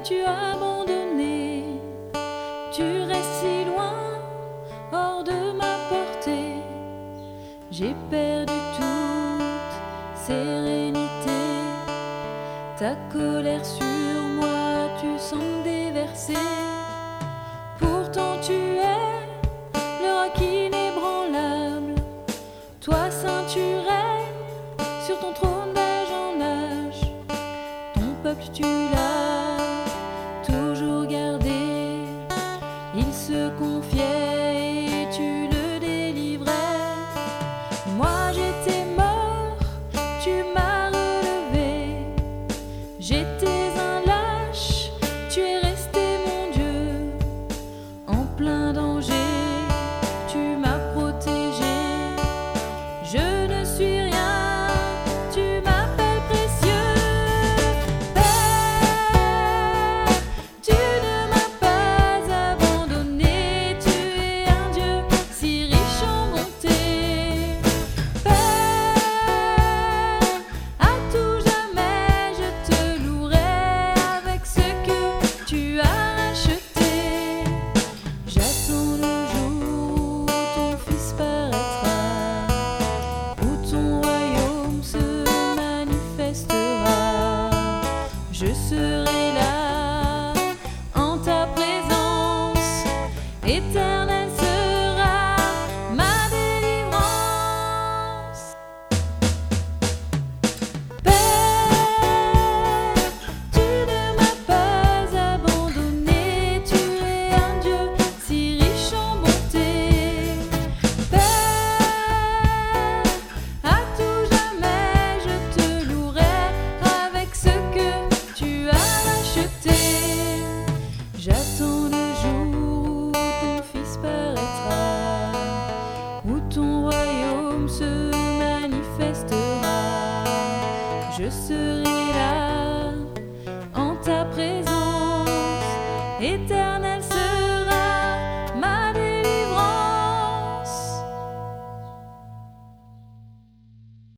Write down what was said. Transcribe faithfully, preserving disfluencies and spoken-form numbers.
m'as-tu abandonné? Tu restes si loin, hors de ma portée. J'ai perdu toute sérénité. Ta colère sur moi, tu sens déverser. Pourtant tu es le roc inébranlable. Toi saint, tu règnes sur ton trône d'âge en âge. Ton peuple tu l'as toujours gardé. Il se confiait et tu le délivrais. Moi j'étais mort, tu m'as relevé. J'étais un lâche, tu es resté mon Dieu. En plein danger, tu m'as protégé. Je ne suis rien, tu m'appelles précieux. Père, tu ne m'as pas abandonné. Tu es un Dieu si riche en bonté. Père, à tout jamais je te louerai avec ce que tu as racheté. J'attends le jour où ton Fils paraîtra, où ton royaume se manifestera. Je serai là en ta présence, éternelle sera ma délivrance. Père, tu ne m'as pas abandonné. Tu es un Dieu si riche en bonté. Père, à tout jamais je te louerai avec ce que tu as racheté. J'attends le jour où ton Fils paraîtra, où ton royaume se manifestera. Je serai là en ta présence, éternelle.